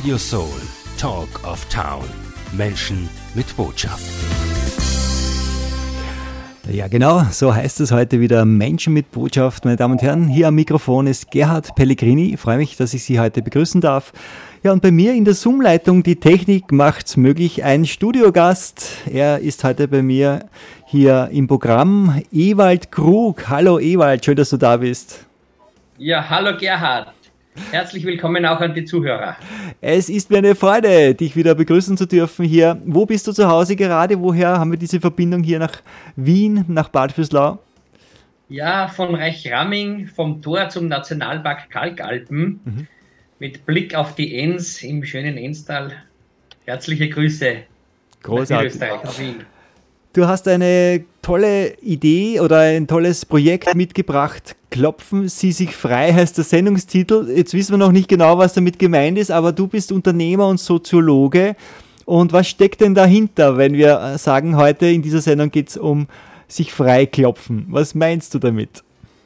Radio Soul, Talk of Town. Menschen mit Botschaft. Ja, genau, so heißt es heute wieder, Menschen mit Botschaft. Meine Damen und Herren, hier am Mikrofon ist Gerhard Pellegrini. Ich freue mich, dass ich Sie heute begrüßen darf. Ja, und bei mir in der Zoom-Leitung, die Technik macht's möglich, ein Studiogast. Er ist heute bei mir hier im Programm, Ewald Krug. Hallo Ewald, schön, dass du da bist. Ja, hallo Gerhard. Herzlich willkommen auch an die Zuhörer. Es ist mir eine Freude, dich wieder begrüßen zu dürfen hier. Wo bist du zu Hause gerade? Woher haben wir diese Verbindung hier nach Wien, nach Bad Vöslau? Ja, von Reich-Ramming, vom Tor zum Nationalpark Kalkalpen, mit Blick auf die Enns im schönen Enstal. Herzliche Grüße. Großartig. Nach Österreich, auf Wien. Du hast eine tolle Idee oder ein tolles Projekt mitgebracht. Klopfen Sie sich frei heißt der Sendungstitel. Jetzt wissen wir noch nicht genau, was damit gemeint ist, aber du bist Unternehmer und Soziologe. Und was steckt denn dahinter, wenn wir sagen, heute in dieser Sendung geht es um sich frei klopfen? Was meinst du damit?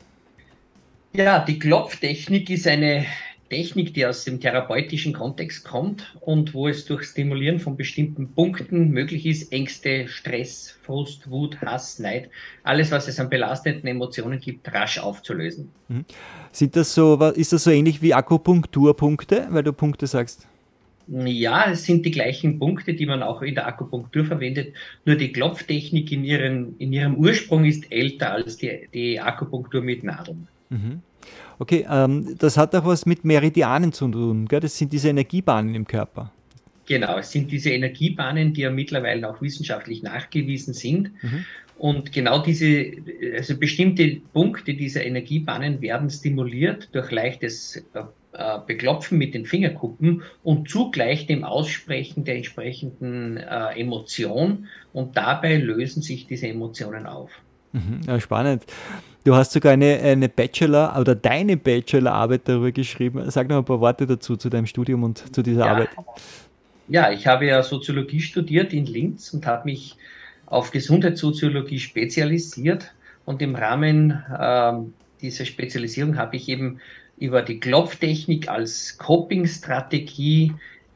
Ja, die Klopftechnik ist eine Technik, die aus dem therapeutischen Kontext kommt und wo es durch Stimulieren von bestimmten Punkten möglich ist, Ängste, Stress, Frust, Wut, Hass, Neid, alles, was es an belastenden Emotionen gibt, rasch aufzulösen. Ist das so ähnlich wie Akupunkturpunkte, weil du Punkte sagst? Ja, es sind die gleichen Punkte, die man auch in der Akupunktur verwendet, nur die Klopftechnik in ihrem Ursprung ist älter als die Akupunktur mit Nadeln. Okay, das hat auch was mit Meridianen zu tun, gell? Das sind diese Energiebahnen im Körper. Genau, es sind diese Energiebahnen, die ja mittlerweile auch wissenschaftlich nachgewiesen sind. Und genau also bestimmte Punkte dieser Energiebahnen werden stimuliert durch leichtes Beklopfen mit den Fingerkuppen und zugleich dem Aussprechen der entsprechenden Emotion. Und dabei lösen sich diese Emotionen auf. Ja, spannend. Du hast sogar eine Bachelor- oder deine Bachelorarbeit darüber geschrieben. Sag noch ein paar Worte dazu, zu deinem Studium und zu dieser Arbeit. Ja, ich habe ja Soziologie studiert in Linz und habe mich auf Gesundheitssoziologie spezialisiert. Und im Rahmen dieser Spezialisierung habe ich eben über die Klopftechnik als Coping-Strategie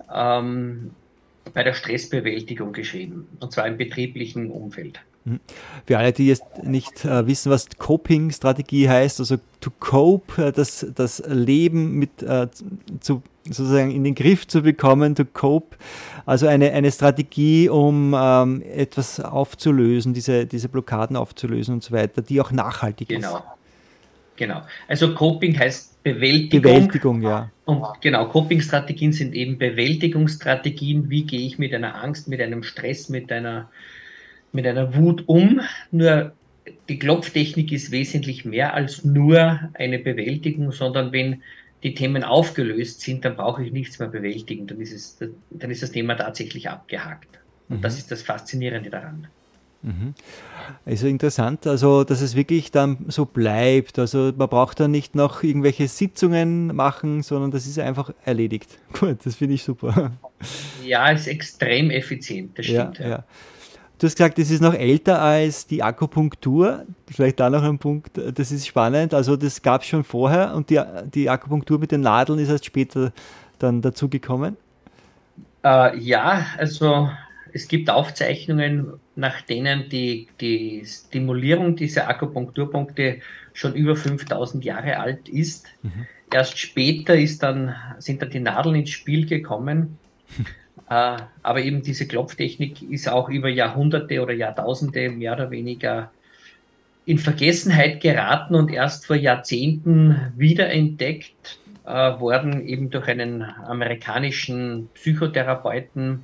bei der Stressbewältigung geschrieben. Und zwar im betrieblichen Umfeld. Für alle, die jetzt nicht wissen, was Coping-Strategie heißt, also to cope, das Leben sozusagen in den Griff zu bekommen, to cope, also eine Strategie, um etwas aufzulösen, diese Blockaden aufzulösen und so weiter, die auch nachhaltig ist. Genau. Also Coping heißt Bewältigung. Bewältigung, ja. Und genau, Coping-Strategien sind eben Bewältigungsstrategien. Wie gehe ich mit einer Angst, mit einem Stress, mit einer Wut um? Nur die Klopftechnik ist wesentlich mehr als nur eine Bewältigung, sondern wenn die Themen aufgelöst sind, dann brauche ich nichts mehr bewältigen. Dann ist das Thema tatsächlich abgehakt. Und das ist das Faszinierende daran. Also interessant, also dass es wirklich dann so bleibt. Also man braucht dann nicht noch irgendwelche Sitzungen machen, sondern das ist einfach erledigt. Gut, das finde ich super. Ja, ist extrem effizient, das stimmt. Ja. Du hast gesagt, das ist noch älter als die Akupunktur. Vielleicht da noch ein Punkt, das ist spannend. Also das gab es schon vorher und die Akupunktur mit den Nadeln ist erst später dann dazugekommen. Ja, also es gibt Aufzeichnungen, nach denen die Stimulierung dieser Akupunkturpunkte schon über 5000 Jahre alt ist. Erst später sind dann die Nadeln ins Spiel gekommen. Aber eben diese Klopftechnik ist auch über Jahrhunderte oder Jahrtausende mehr oder weniger in Vergessenheit geraten und erst vor Jahrzehnten wiederentdeckt worden, eben durch einen amerikanischen Psychotherapeuten.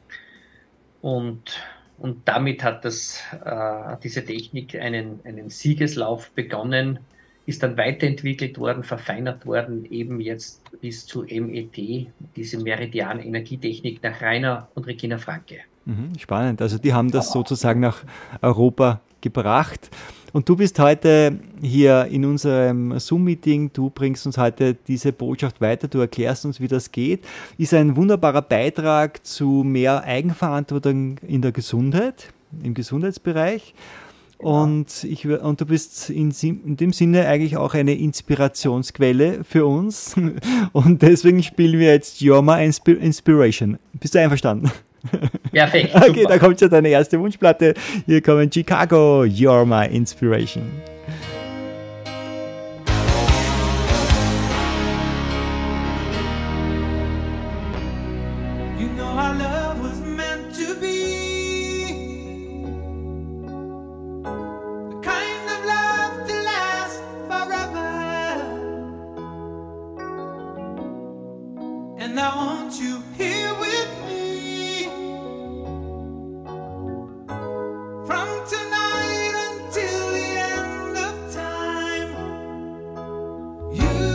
Und damit hat diese Technik einen Siegeslauf begonnen, ist dann weiterentwickelt worden, verfeinert worden, eben jetzt bis zu MET, diese Meridian-Energietechnik nach Rainer und Regina Franke. Spannend, also die haben das sozusagen nach Europa gebracht. Und du bist heute hier in unserem Zoom-Meeting, du bringst uns heute diese Botschaft weiter, du erklärst uns, wie das geht. Ist ein wunderbarer Beitrag zu mehr Eigenverantwortung in der Gesundheit, im Gesundheitsbereich. Und du bist in dem Sinne eigentlich auch eine Inspirationsquelle für uns. Und deswegen spielen wir jetzt You're My Inspiration. Bist du einverstanden? Perfekt. Okay, super. Da kommt ja deine erste Wunschplatte. Hier kommen Chicago, You're My Inspiration. You know our love was meant to be the kind of love to last forever. And I want you here with me from tonight until the end of time. You